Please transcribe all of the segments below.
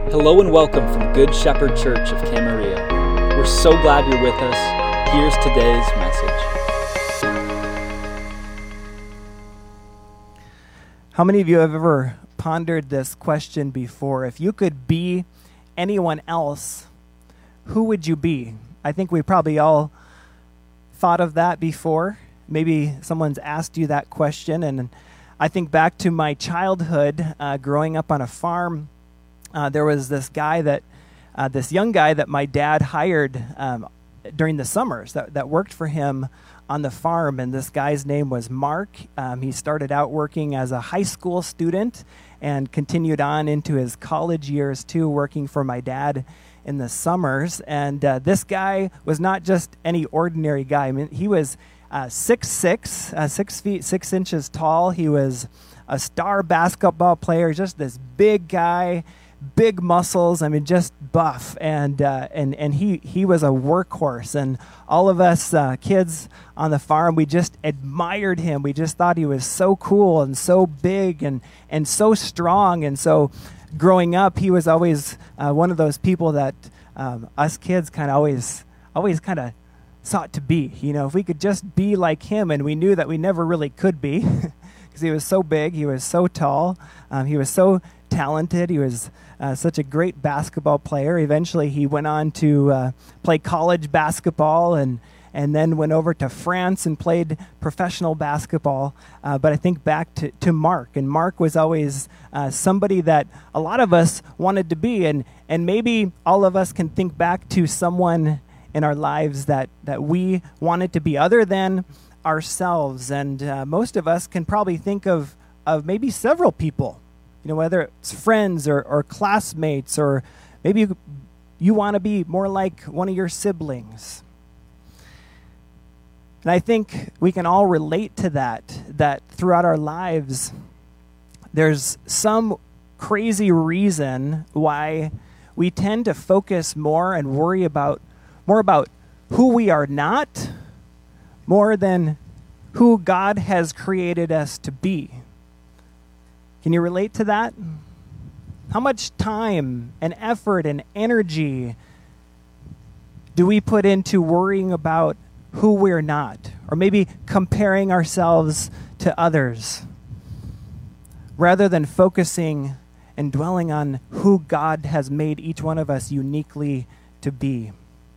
Hello and welcome from Good Shepherd Church of Camarillo. We're so glad you're with us. Here's today's message. How many of you have ever pondered this question before? If you could be anyone else, who would you be? I think we probably all thought of that before. Maybe someone's asked you that question, and I think back to my childhood, growing up on a farm. There was this young guy that my dad hired during the summers that worked for him on the farm, and this guy's name was Mark. He started out working as a high school student and continued on into his college years too, working for my dad in the summers. And this guy was not just any ordinary guy. I mean, he was 6'6", 6 feet 6 inches tall. He was a star basketball player, just this big guy. Big muscles, I mean, just buff, and he was a workhorse, and all of us kids on the farm, we just admired him. We just thought he was so cool and so big and so strong. And so growing up, he was always one of those people that us kids kind of always kind of sought to be. You know, if we could just be like him, and we knew that we never really could be because he was so big, he was so tall, he was so talented. He was such a great basketball player. Eventually, he went on to play college basketball and then went over to France and played professional basketball. But I think back to Mark, and Mark was always somebody that a lot of us wanted to be, and maybe all of us can think back to someone in our lives that we wanted to be other than ourselves. And most of us can probably think of maybe several people. You know, whether it's friends or classmates, or maybe you want to be more like one of your siblings. And I think we can all relate to that throughout our lives, there's some crazy reason why we tend to focus more and worry more about who we are not, more than who God has created us to be. Can you relate to that? How much time and effort and energy do we put into worrying about who we're not, or maybe comparing ourselves to others, rather than focusing and dwelling on who God has made each one of us uniquely to be?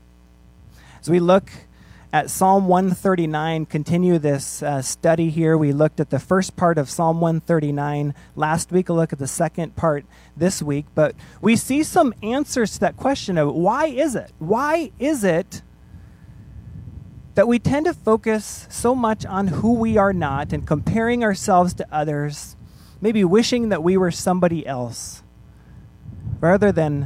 As we look at Psalm 139, continue this study here. We looked at the first part of Psalm 139 last week. We'll look at the second part this week. But we see some answers to that question of why is it? Why is it that we tend to focus so much on who we are not and comparing ourselves to others, maybe wishing that we were somebody else, rather than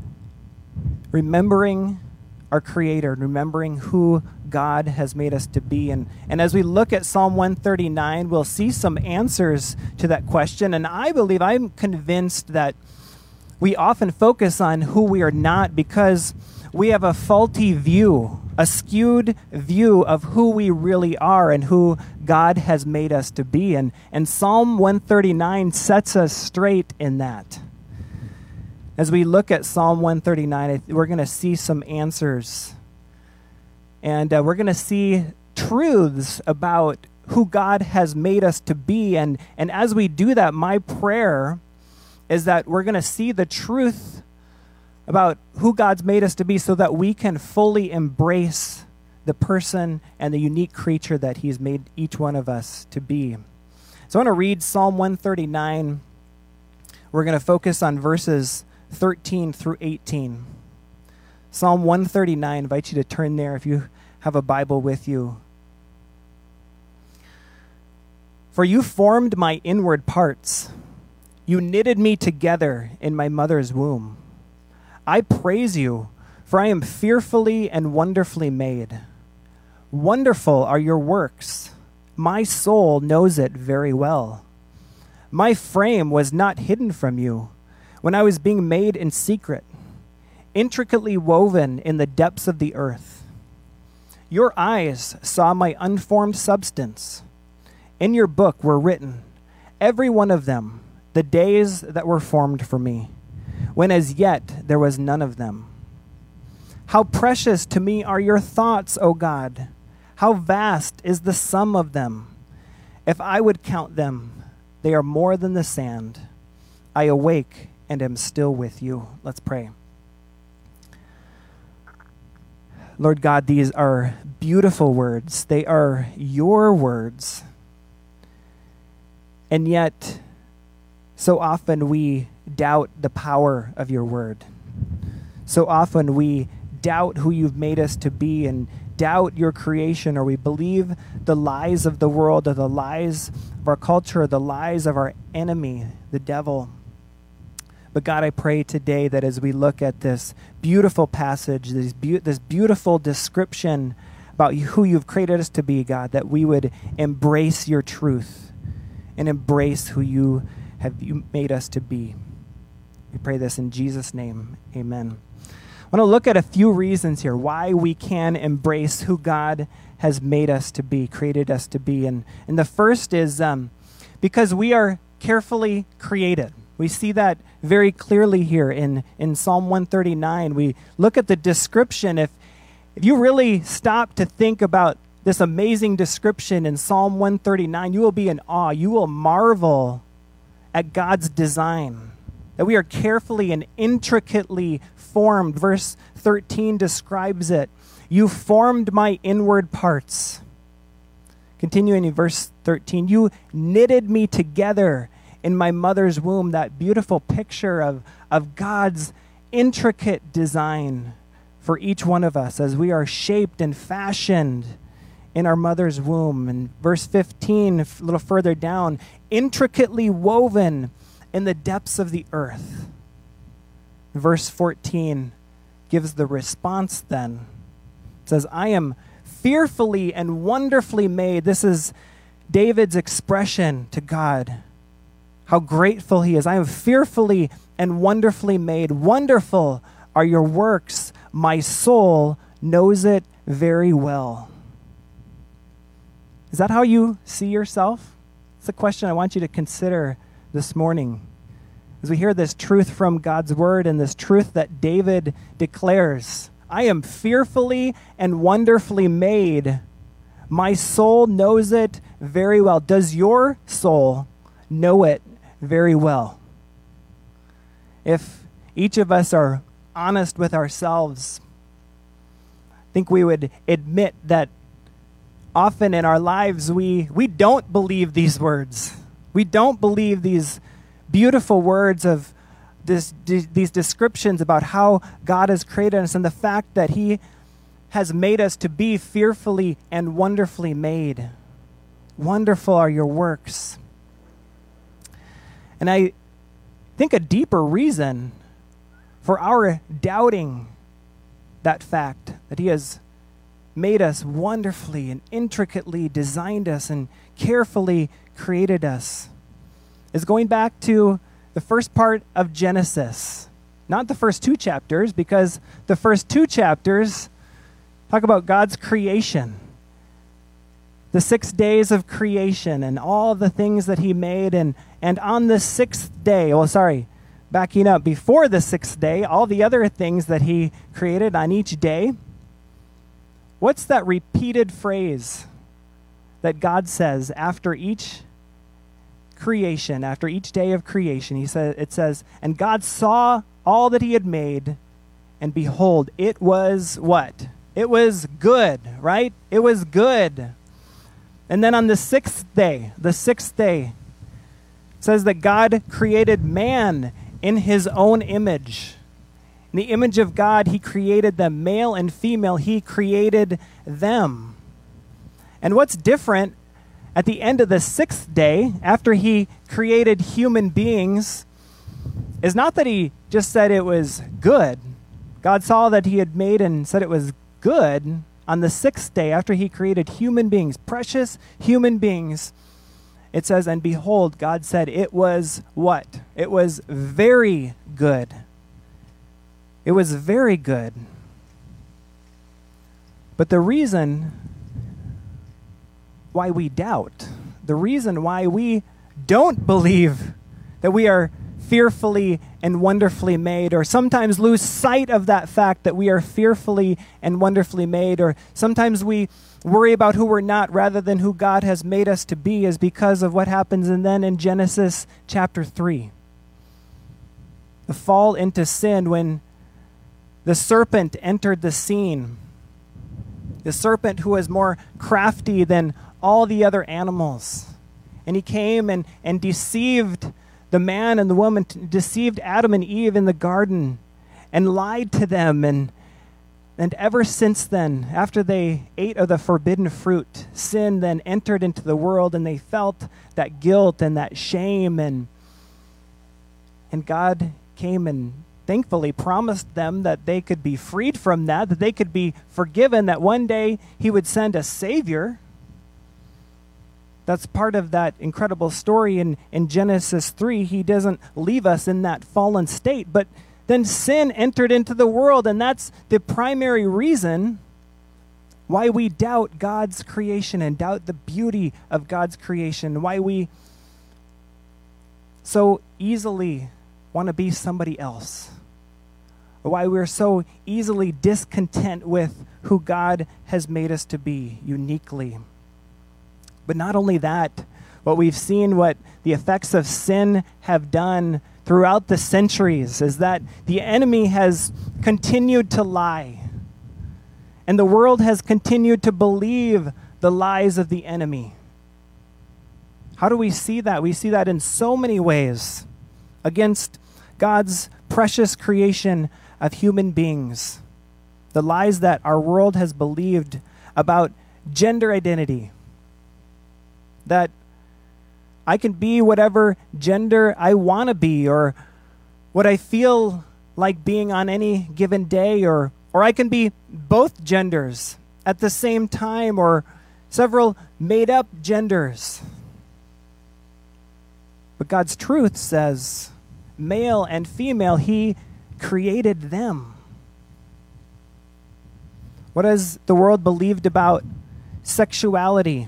remembering our Creator, remembering who God has made us to be? And as we look at Psalm 139, we'll see some answers to that question. And I'm convinced that we often focus on who we are not because we have a faulty view, a skewed view of who we really are and who God has made us to be. And Psalm 139 sets us straight in that. As we look at Psalm 139, we're going to see some answers. And we're going to see truths about who God has made us to be. And as we do that, my prayer is that we're going to see the truth about who God's made us to be so that we can fully embrace the person and the unique creature that He's made each one of us to be. So I want to read Psalm 139. We're going to focus on verses 13 through 18. Psalm 139, I invite you to turn there if you have a Bible with you. For you formed my inward parts. You knitted me together in my mother's womb. I praise you, for I am fearfully and wonderfully made. Wonderful are your works. My soul knows it very well. My frame was not hidden from you when I was being made in secret, intricately woven in the depths of the earth. Your eyes saw my unformed substance. In your book were written, every one of them, the days that were formed for me, when as yet there was none of them. How precious to me are your thoughts, O God! How vast is the sum of them! If I would count them, they are more than the sand. I awake and am still with you. Let's pray. Lord God, these are beautiful words. They are your words. And yet, so often we doubt the power of your word. So often we doubt who you've made us to be and doubt your creation, or we believe the lies of the world, or the lies of our culture, or the lies of our enemy, the devil. But God, I pray today that as we look at this beautiful passage, this beautiful description about who you've created us to be, God, that we would embrace your truth and embrace who you have made us to be. We pray this in Jesus' name. Amen. I want to look at a few reasons here why we can embrace who God has made us to be, created us to be. And the first is because we are carefully created. We see that very clearly here in Psalm 139. We look at the description. If you really stop to think about this amazing description in Psalm 139, you will be in awe. You will marvel at God's design, that we are carefully and intricately formed. Verse 13 describes it. You formed my inward parts. Continuing in verse 13, you knitted me together in my mother's womb. That beautiful picture of God's intricate design for each one of us as we are shaped and fashioned in our mother's womb. And verse 15, a little further down, intricately woven in the depths of the earth. Verse 14 gives the response then. It says, I am fearfully and wonderfully made. This is David's expression to God, how grateful he is. I am fearfully and wonderfully made. Wonderful are your works. My soul knows it very well. Is that how you see yourself? It's a question I want you to consider this morning. As we hear this truth from God's word and this truth that David declares, I am fearfully and wonderfully made. My soul knows it very well. Does your soul know it very well? If each of us are honest with ourselves, I think we would admit that often in our lives we don't believe these words. We don't believe these beautiful words of these descriptions about how God has created us and the fact that he has made us to be fearfully and wonderfully made. Wonderful are your works. And I think a deeper reason for our doubting that fact that he has made us wonderfully and intricately designed us and carefully created us is going back to the first part of Genesis. Not the first two chapters, because the first two chapters talk about God's creation. The 6 days of creation and all the things that he made. And on the sixth day, backing up, before the sixth day, all the other things that he created on each day. What's that repeated phrase that God says after each creation, after each day of creation? It says, and God saw all that he had made, and behold, it was what? It was good, right? It was good. And then on the sixth day, it says that God created man in his own image. In the image of God, he created them, male and female, he created them. And what's different at the end of the sixth day, after he created human beings, is not that he just said it was good. God saw that he had made and said it was good on the sixth day after he created human beings, precious human beings. It says, and behold, God said it was what? It was very good. It was very good. But the reason why we doubt, the reason why we don't believe that we are fearfully and wonderfully made, or sometimes lose sight of that fact that we are fearfully and wonderfully made, or sometimes we worry about who we're not rather than who God has made us to be, is because of what happens and then in Genesis chapter 3. The fall into sin, when the serpent entered the scene. The serpent who was more crafty than all the other animals. And he came and deceived the man and the woman, deceived Adam and Eve in the garden and lied to them. And ever since then, after they ate of the forbidden fruit, sin then entered into the world, and they felt that guilt and that shame. And God came and thankfully promised them that they could be freed from that they could be forgiven, that one day he would send a Savior. That's part of that incredible story in Genesis 3. He doesn't leave us in that fallen state, but then sin entered into the world, and that's the primary reason why we doubt God's creation and doubt the beauty of God's creation, why we so easily want to be somebody else, or why we're so easily discontent with who God has made us to be uniquely. But not only that, what we've seen, what the effects of sin have done throughout the centuries, is that the enemy has continued to lie. And the world has continued to believe the lies of the enemy. How do we see that? We see that in so many ways against God's precious creation of human beings. The lies that our world has believed about gender identity. That I can be whatever gender I want to be, or what I feel like being on any given day, or I can be both genders at the same time, or several made-up genders. But God's truth says, male and female, He created them. What has the world believed about sexuality?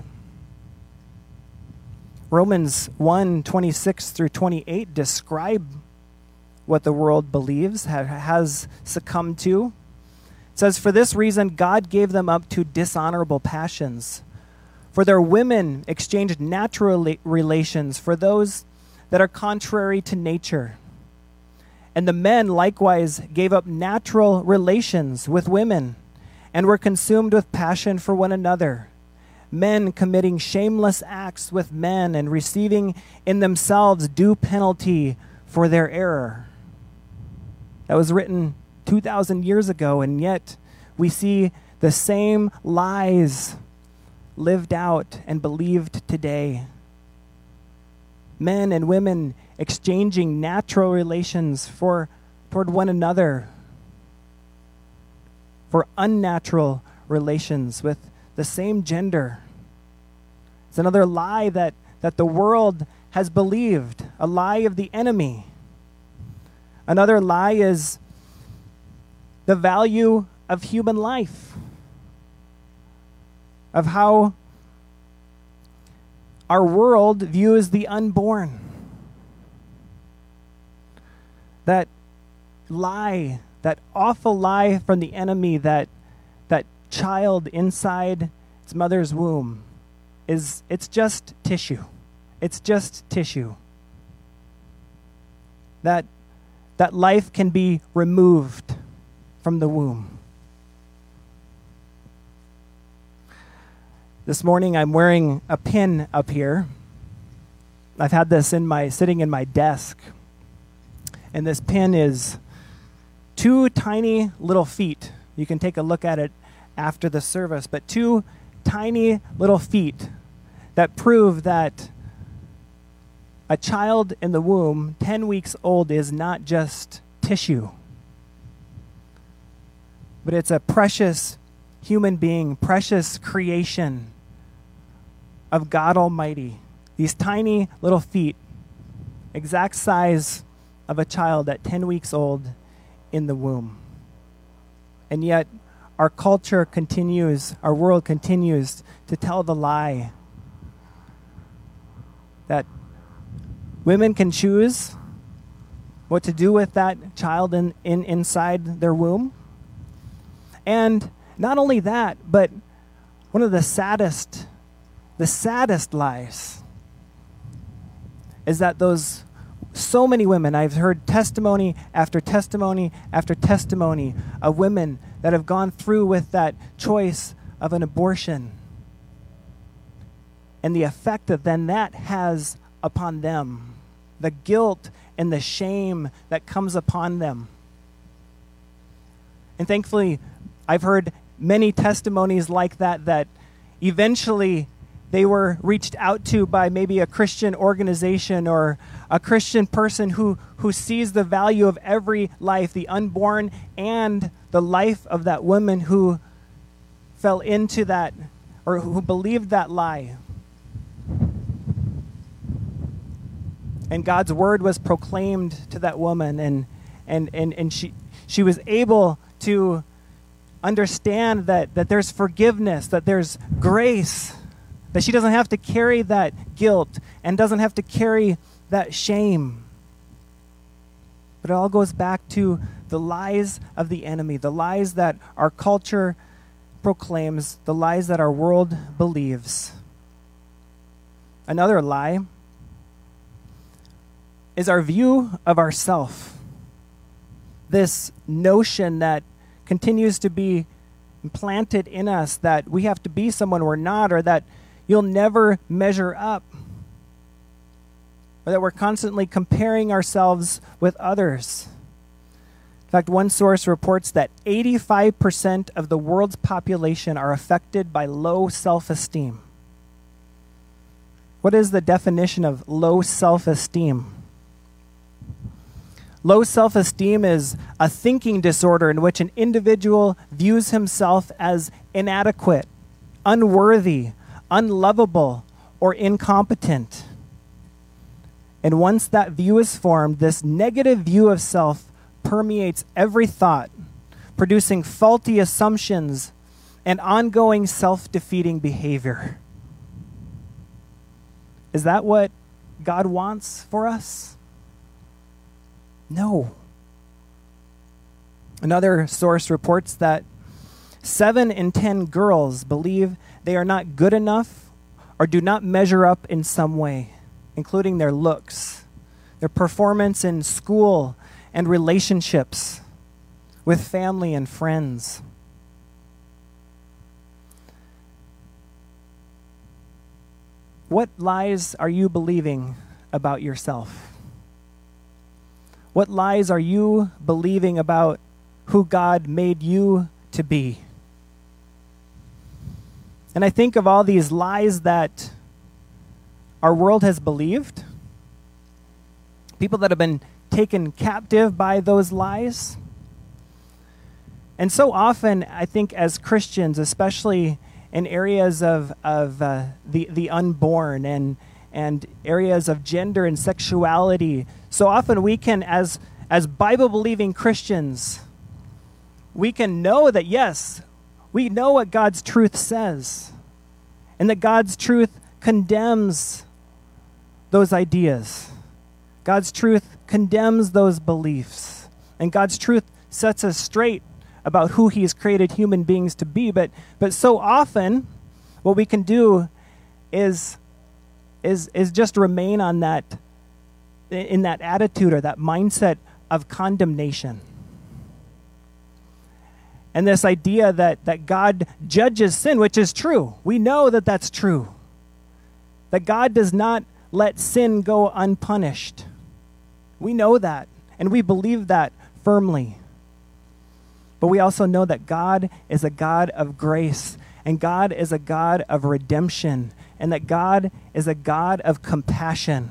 Romans 1:26 through 28 describe what the world believes, has succumbed to. It says, "For this reason God gave them up to dishonorable passions. For their women exchanged natural relations for those that are contrary to nature. And the men likewise gave up natural relations with women and were consumed with passion for one another, men committing shameless acts with men and receiving in themselves due penalty for their error." That was written 2,000 years ago, and yet we see the same lies lived out and believed today. Men and women exchanging natural relations toward one another, for unnatural relations with the same gender. It's another lie that the world has believed, a lie of the enemy. Another lie is the value of human life, of how our world views the unborn. That lie, that awful lie from the enemy, that child inside its mother's womb it's just tissue. It's just tissue. That life can be removed from the womb. This morning I'm wearing a pin up here. I've had this sitting in my desk. And this pin is 2 tiny little feet. You can take a look at it after the service, but 2 tiny little feet that prove that a child in the womb, 10 weeks old, is not just tissue, but it's a precious human being, precious creation of God Almighty. These tiny little feet, exact size of a child at 10 weeks old in the womb. And yet, our culture continues, our world continues to tell the lie that women can choose what to do with that child inside their womb. And not only that, but one of the saddest lies is that so many women, I've heard testimony after testimony after testimony of women that have gone through with that choice of an abortion, and the effect that then that has upon them, the guilt and the shame that comes upon them. And thankfully, I've heard many testimonies like that eventually they were reached out to by maybe a Christian organization or a Christian person who sees the value of every life, the unborn and the life of that woman who fell into that or who believed that lie. And God's word was proclaimed to that woman, and she was able to understand that there's forgiveness, that there's grace, that she doesn't have to carry that guilt and doesn't have to carry that shame. But it all goes back to the lies of the enemy, the lies that our culture proclaims, the lies that our world believes. Another lie is our view of ourself. This notion that continues to be implanted in us that we have to be someone we're not, or that you'll never measure up, or that we're constantly comparing ourselves with others. In fact, one source reports that 85% of the world's population are affected by low self-esteem. What is the definition of low self-esteem? Low self-esteem is a thinking disorder in which an individual views himself as inadequate, unworthy, unlovable, or incompetent. And once that view is formed, this negative view of self permeates every thought, producing faulty assumptions and ongoing self-defeating behavior. Is that what God wants for us? No. Another source reports that 7 in 10 girls believe they are not good enough or do not measure up in some way, including their looks, their performance in school and relationships with family and friends. What lies are you believing about yourself? What lies are you believing about who God made you to be? And I think of all these lies that our world has believed, people that have been taken captive by those lies. And so often, I think as Christians, especially in areas of the unborn and areas of gender and sexuality, so often we can, as Bible-believing Christians, we can know that, yes, we know what God's truth says, and that God's truth condemns those ideas. God's truth condemns those beliefs, and God's truth sets us straight about who He's created human beings to be. But so often, what we can do is just remain on that, in that attitude or that mindset of condemnation. And this idea that God judges sin, which is true. We know that that's true. That God does not let sin go unpunished. We know that, and we believe that firmly. But we also know that God is a God of grace, and God is a God of redemption, and that God is a God of compassion.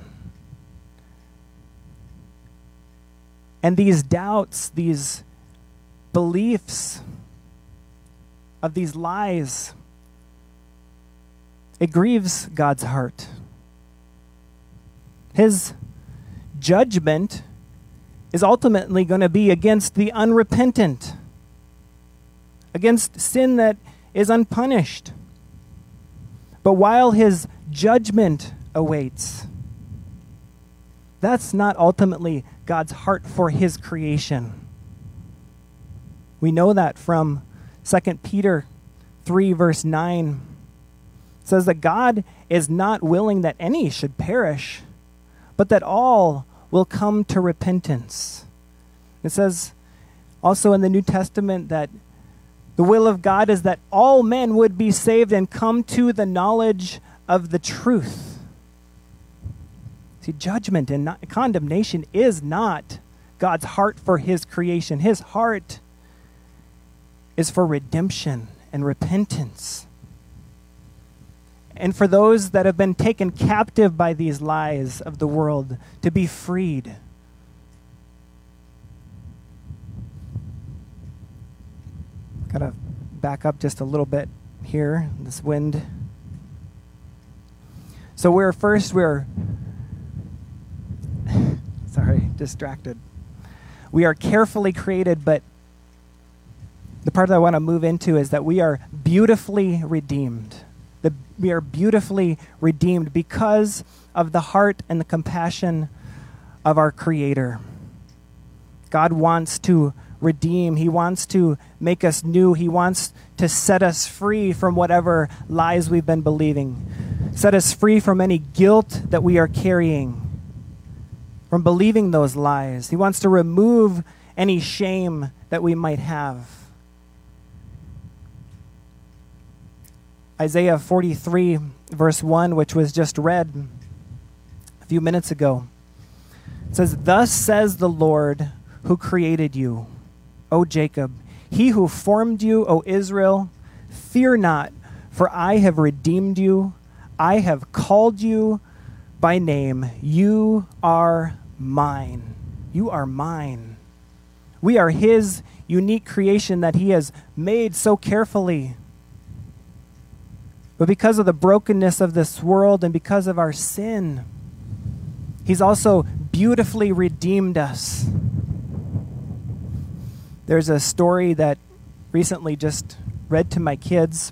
And these doubts, these beliefs of these lies, it grieves God's heart. His judgment is ultimately going to be against the unrepentant, against sin that is unpunished. But while His judgment awaits, that's not ultimately God's heart for his creation. We know that from 2 Peter 3, verse 9. It says that God is not willing that any should perish, but that all will come to repentance. It says also in the New Testament that the will of God is that all men would be saved and come to the knowledge of the truth. See, judgment and condemnation is not God's heart for his creation. His heart is for redemption and repentance. And for those that have been taken captive by these lies of the world to be freed. Gotta back up just a little bit here, this wind. So we're sorry, distracted. We are carefully created, but the part that I want to move into is that we are beautifully redeemed. We are beautifully redeemed because of the heart and the compassion of our Creator. God wants to redeem. He wants to make us new. He wants to set us free from whatever lies we've been believing. Set us free from any guilt that we are carrying, from believing those lies. He wants to remove any shame that we might have. Isaiah 43, verse 1, which was just read a few minutes ago. It says, "Thus says the Lord who created you, O Jacob, he who formed you, O Israel, fear not, for I have redeemed you. I have called you by name. You are mine." You are mine. We are his unique creation that he has made so carefully. But because of the brokenness of this world and because of our sin, he's also beautifully redeemed us. There's a story that recently just read to my kids.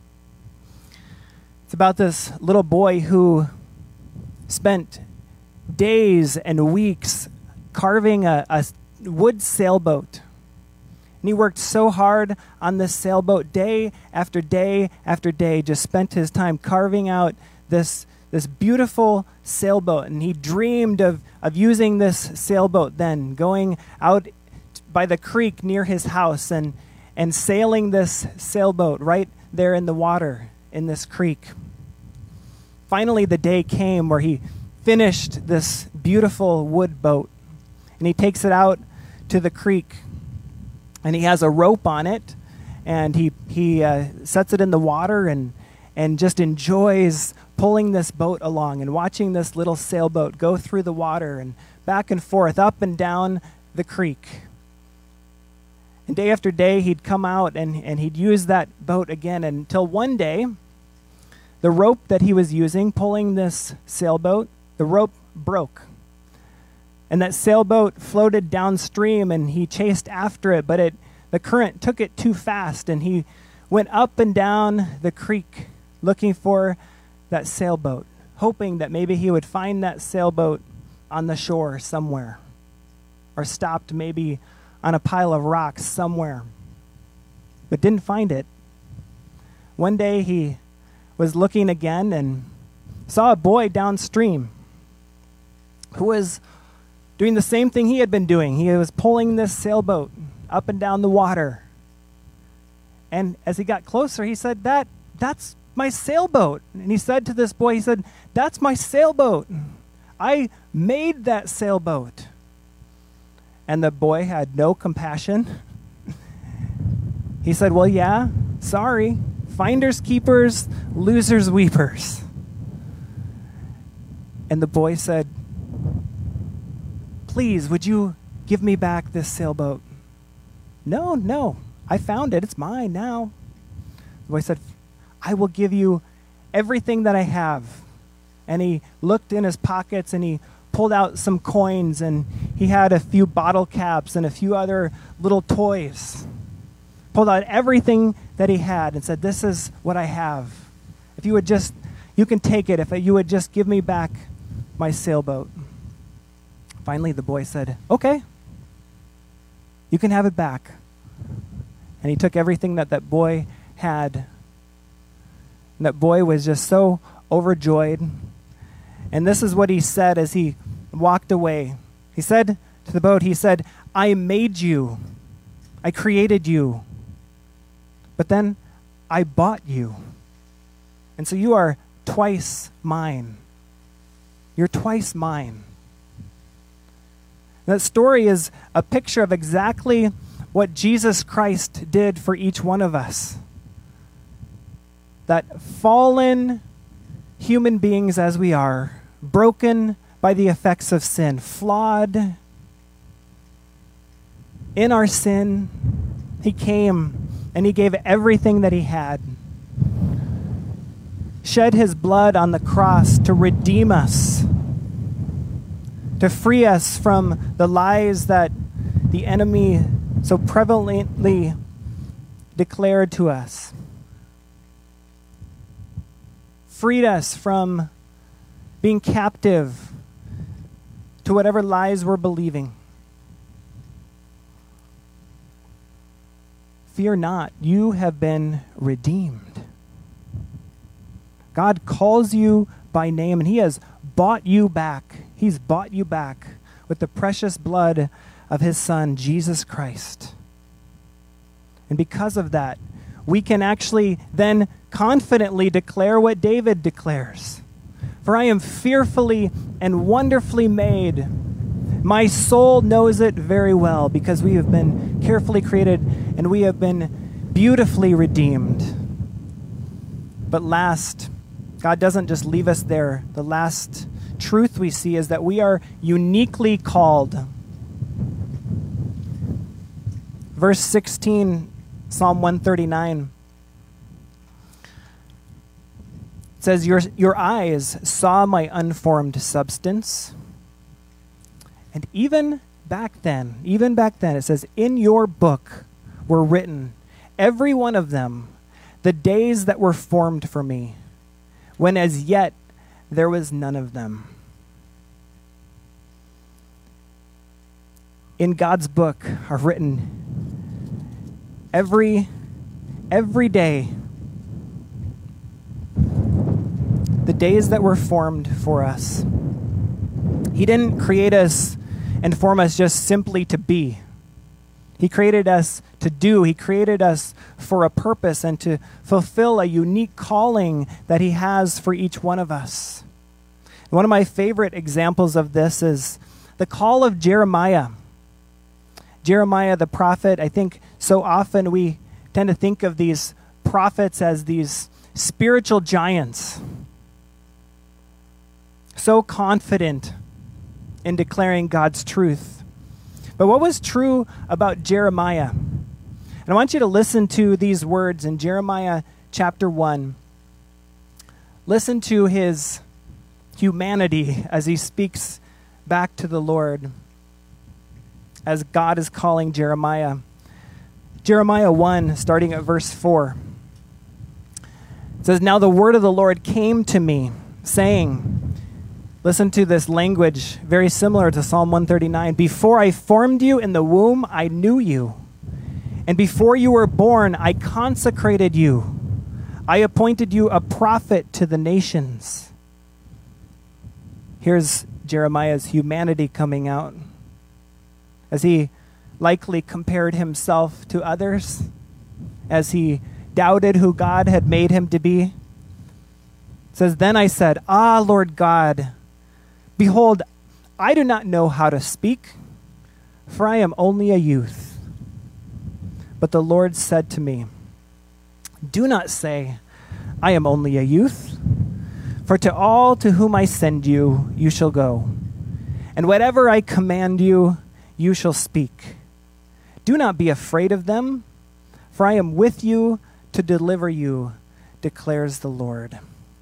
It's about this little boy who spent days and weeks carving a wood sailboat. And he worked so hard on this sailboat day after day after day, just spent his time carving out this beautiful sailboat. And he dreamed of using this sailboat then, going out by the creek near his house and sailing this sailboat right there in the water in this creek. Finally, the day came where he finished this beautiful wood boat. And he takes it out to the creek. And he has a rope on it, and he sets it in the water and just enjoys pulling this boat along and watching this little sailboat go through the water and back and forth, up and down the creek. And day after day, he'd come out and he'd use that boat again until one day, the rope that he was using, pulling this sailboat, the rope broke. And that sailboat floated downstream, and he chased after it, but the current took it too fast, and he went up and down the creek looking for that sailboat, hoping that maybe he would find that sailboat on the shore somewhere, or stopped maybe on a pile of rocks somewhere, but didn't find it. One day he was looking again and saw a boy downstream who was doing the same thing he had been doing. He was pulling this sailboat up and down the water. And as he got closer, he said, that's my sailboat. And he said to this boy, he said, "That's my sailboat. I made that sailboat." And the boy had no compassion. He said, "Well, yeah, sorry. Finders keepers, losers weepers." And the boy said, "Please, would you give me back this sailboat?" No, I found it. It's mine now." The boy said, "I will give you everything that I have." And he looked in his pockets and he pulled out some coins, and he had a few bottle caps and a few other little toys. Pulled out everything that he had and said, "This is what I have. If you would just, you can take it if you would just give me back my sailboat." Finally, the boy said, "Okay, you can have it back." And he took everything that boy had. And that boy was just so overjoyed. And this is what he said as he walked away. He said to the boat, he said, "I made you. I created you. But then I bought you. And so you are twice mine. You're twice mine." That story is a picture of exactly what Jesus Christ did for each one of us. That fallen human beings as we are, broken by the effects of sin, flawed in our sin, he came and he gave everything that he had. Shed his blood on the cross to redeem us, to free us from the lies that the enemy so prevalently declared to us. Freed us from being captive to whatever lies we're believing. Fear not, you have been redeemed. God calls you by name, and he has bought you back. He's bought you back with the precious blood of his Son, Jesus Christ. And because of that, we can actually then confidently declare what David declares. "For I am fearfully and wonderfully made. My soul knows it very well, because we have been carefully created and we have been beautifully redeemed." But last, God doesn't just leave us there. The last truth we see is that we are uniquely called. Verse 16, Psalm 139. It says, your eyes saw my unformed substance. And even back then, it says, in your book were written, every one of them, the days that were formed for me, when as yet there was none of them. In God's book are written every day, the days that were formed for us. He didn't create us and form us just simply to be. He created us to do. He created us for a purpose and to fulfill a unique calling that he has for each one of us. One of my favorite examples of this is the call of Jeremiah. Jeremiah the prophet. I think so often we tend to think of these prophets as these spiritual giants, so confident in declaring God's truth. But what was true about Jeremiah? And I want you to listen to these words in Jeremiah chapter 1. Listen to his humanity as he speaks back to the Lord, as God is calling Jeremiah. Jeremiah 1, starting at verse 4. It says, "Now the word of the Lord came to me, saying," listen to this language, very similar to Psalm 139. "Before I formed you in the womb, I knew you. And before you were born, I consecrated you. I appointed you a prophet to the nations." Here's Jeremiah's humanity coming out, as he likely compared himself to others, as he doubted who God had made him to be. It says, "Then I said, Ah, Lord God, behold, I do not know how to speak, for I am only a youth." But the Lord said to me, "Do not say, I am only a youth, for to all to whom I send you, you shall go. And whatever I command you, you shall speak. Do not be afraid of them, for I am with you to deliver you, declares the Lord."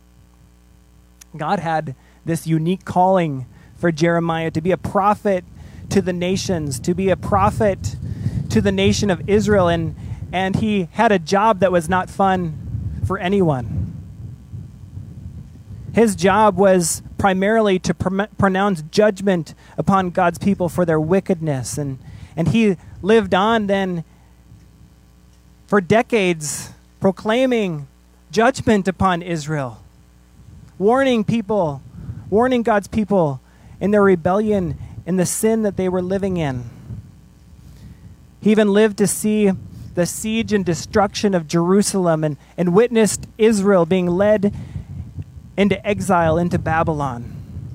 God had this unique calling for Jeremiah to be a prophet to the nations, to be a prophet to the nation of Israel, and he had a job that was not fun for anyone. His job was primarily to pronounce judgment upon God's people for their wickedness. And he lived on then for decades proclaiming judgment upon Israel, warning God's people in their rebellion and the sin that they were living in. He even lived to see the siege and destruction of Jerusalem and witnessed Israel being led into exile into Babylon.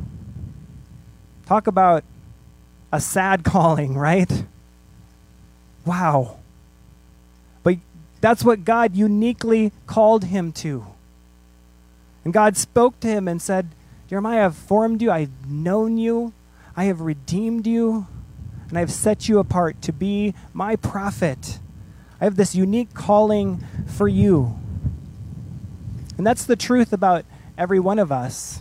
Talk about a sad calling, right? Wow. But that's what God uniquely called him to. And God spoke to him and said, Jeremiah, I have formed you, I've known you, I have redeemed you, and I have set you apart to be my prophet. I have this unique calling for you. And that's the truth about every one of us.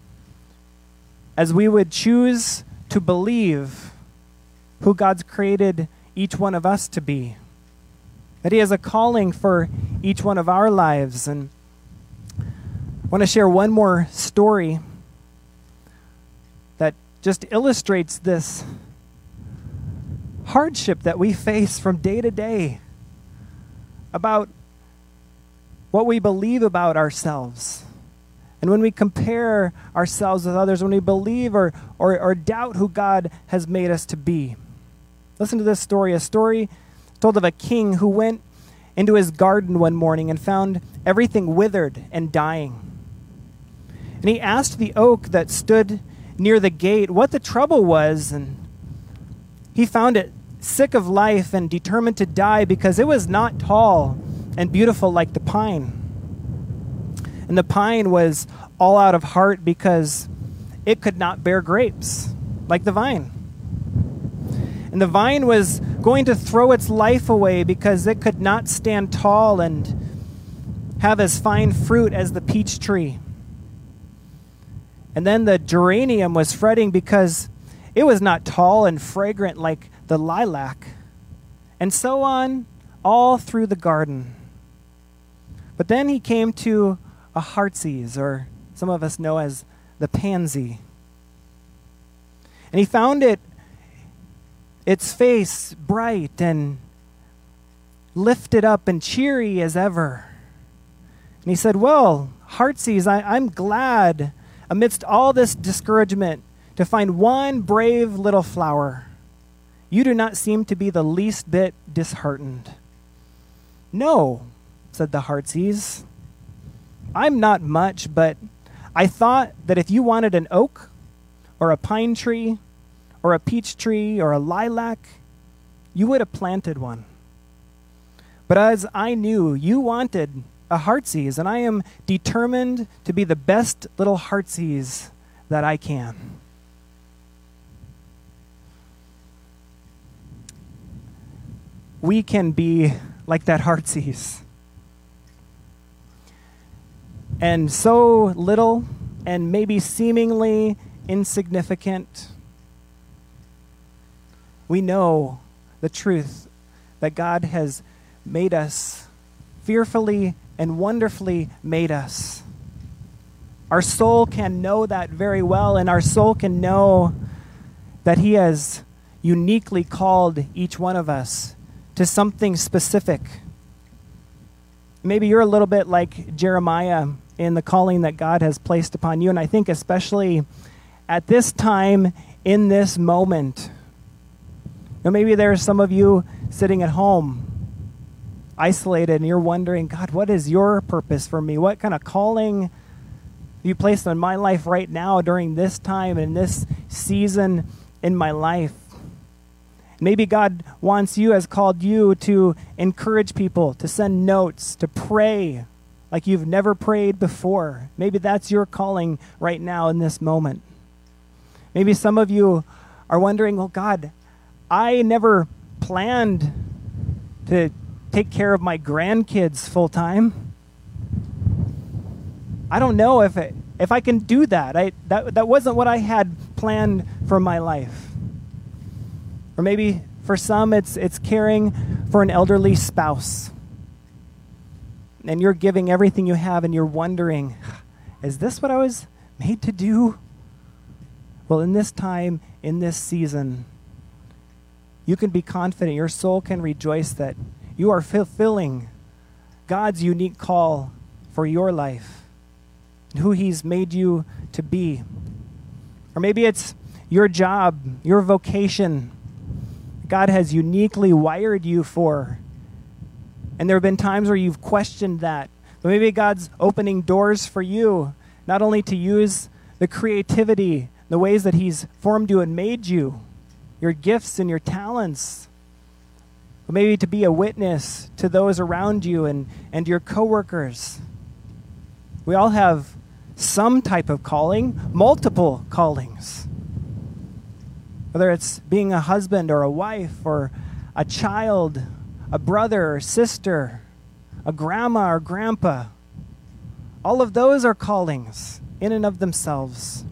As we would choose to believe who God's created each one of us to be, that he has a calling for each one of our lives. And I want to share one more story that just illustrates this hardship that we face from day to day about what we believe about ourselves. And when we compare ourselves with others, when we believe or doubt who God has made us to be. Listen to this story, a story told of a king who went into his garden one morning and found everything withered and dying. And he asked the oak that stood near the gate what the trouble was, and he found it sick of life and determined to die because it was not tall and beautiful like the pine. And the pine was all out of heart because it could not bear grapes like the vine. And the vine was going to throw its life away because it could not stand tall and have as fine fruit as the peach tree. And then the geranium was fretting because it was not tall and fragrant like the lilac. And so on, all through the garden. But then he came to a heartsease, or some of us know as the pansy. And he found its face bright and lifted up and cheery as ever. And he said, well, heartsease, I'm glad amidst all this discouragement to find one brave little flower. You do not seem to be the least bit disheartened. No, said the heartsease. I'm not much, but I thought that if you wanted an oak or a pine tree or a peach tree or a lilac, you would have planted one. But as I knew you wanted a heartsease, and I am determined to be the best little heartsease that I can. We can be like that heartsease. And so little and maybe seemingly insignificant, we know the truth that God has made us, fearfully and wonderfully made us. Our soul can know that very well, and our soul can know that he has uniquely called each one of us to something specific. Maybe you're a little bit like Jeremiah in the calling that God has placed upon you, and I think especially at this time, in this moment. Or maybe there are some of you sitting at home, isolated, and you're wondering, God, what is your purpose for me? What kind of calling have you placed on my life right now during this time and this season in my life? Maybe God wants you, has called you to encourage people, to send notes, to pray like you've never prayed before. Maybe that's your calling right now in this moment. Maybe some of you are wondering, well, God, I never planned to take care of my grandkids full time. I don't know if I can do that. That wasn't what I had planned for my life. Or maybe for some it's caring for an elderly spouse. And you're giving everything you have and you're wondering, is this what I was made to do? Well, in this time, in this season, you can be confident, your soul can rejoice that you are fulfilling God's unique call for your life and who He's made you to be. Or maybe it's your job, your vocation, God has uniquely wired you for. And there have been times where you've questioned that. But maybe God's opening doors for you, not only to use the creativity, the ways that He's formed you and made you, your gifts and your talents, but maybe to be a witness to those around you and your coworkers. We all have some type of calling, multiple callings. Whether it's being a husband or a wife or a child, a brother or sister, a grandma or grandpa. All of those are callings in and of themselves.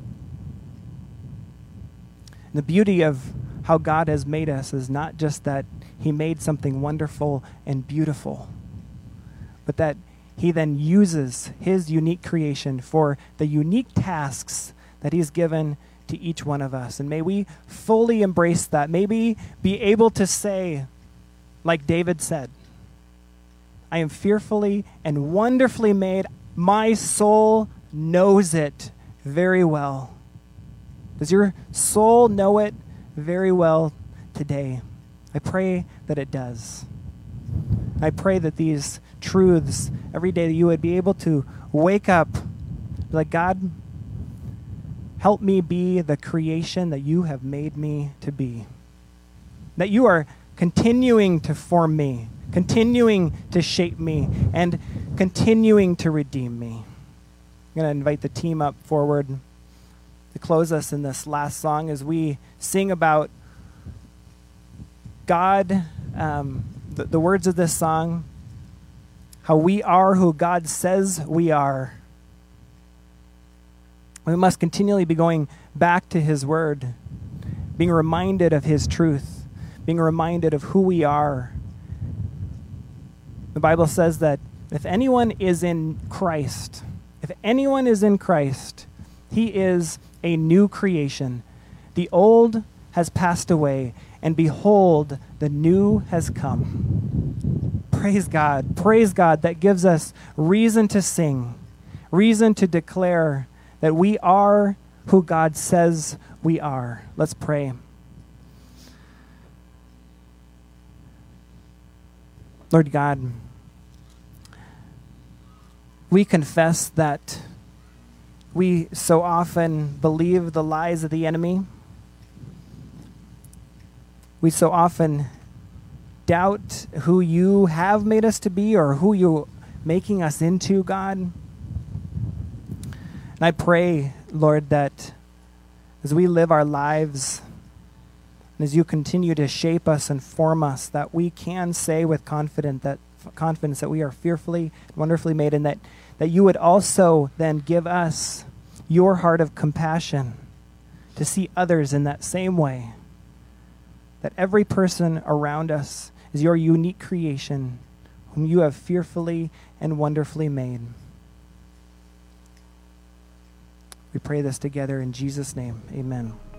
The beauty of how God has made us is not just that He made something wonderful and beautiful, but that He then uses His unique creation for the unique tasks that He's given to each one of us. And may we fully embrace that. May we be able to say, like David said, I am fearfully and wonderfully made. My soul knows it very well. Does your soul know it very well today? I pray that it does. I pray that these truths every day that you would be able to wake up, be like, God, help me be the creation that you have made me to be. That you are continuing to form me, continuing to shape me, and continuing to redeem me. I'm going to invite the team up forward to close us in this last song as we sing about God, the words of this song, how we are who God says we are. We must continually be going back to His word, being reminded of His truth, being reminded of who we are. The Bible says that if anyone is in Christ, he is a new creation. The old has passed away, and behold, the new has come. Praise God. Praise God. That gives us reason to sing, reason to declare that we are who God says we are. Let's pray. Lord God, we confess that we so often believe the lies of the enemy. We so often doubt who you have made us to be or who you're making us into, God. And I pray, Lord, that as we live our lives and as you continue to shape us and form us, that we can say with confidence that we are fearfully and wonderfully made, and that you would also then give us your heart of compassion to see others in that same way. That every person around us is your unique creation, whom you have fearfully and wonderfully made. We pray this together in Jesus' name. Amen.